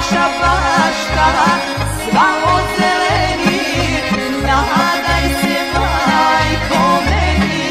naša bašta sva ozeleni, nadaj se majko meni.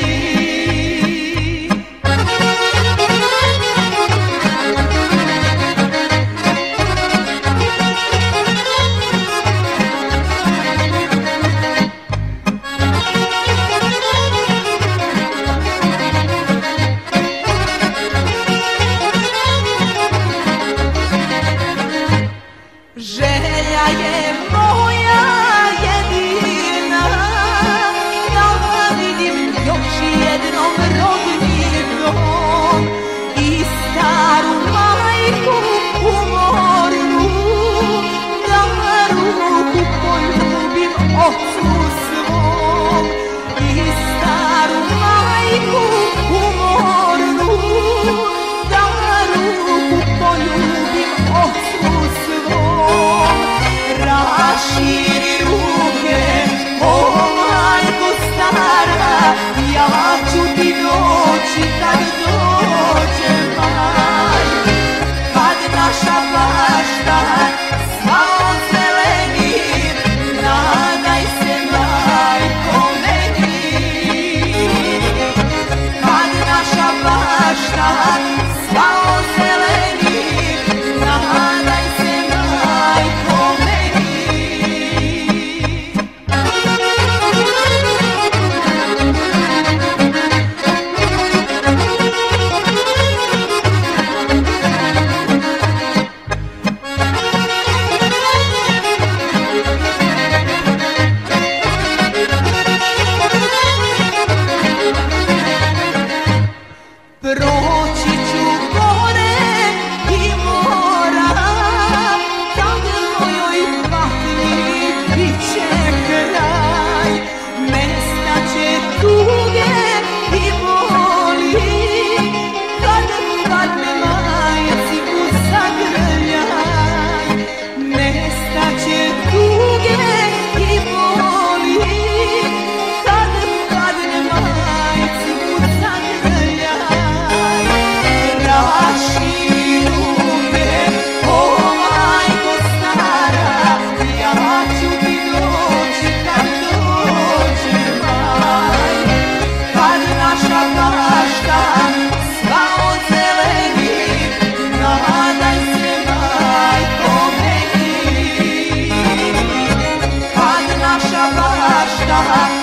Želja je moja jedina da vidim još jednom rodni dom i staru majku umornu, da ruku poljubim ocu svom i staru majku umornu, da ruku poljubim ocu svom. Raširi ruke, o majko stara, ja ću ti doći kad dođe maj. Kad naša bašta sva ozeleni, nadaj se majko meni. Kad naša bašta sva ozeleni, nadaj se majko meni. Proći ću gore i mora, kad mojoj patnji bit će kraj. Nestaće tuge i boli, kad padne majci u zagrljaj. Nestaće tuge i boli, kad padne majci u zagrljaj. Raširi ruke, o majko stara, ja ću ti doći kad dođe maj. Kad naša bašta sva ozeleni, nadaj se majko meni. Kad naša bašta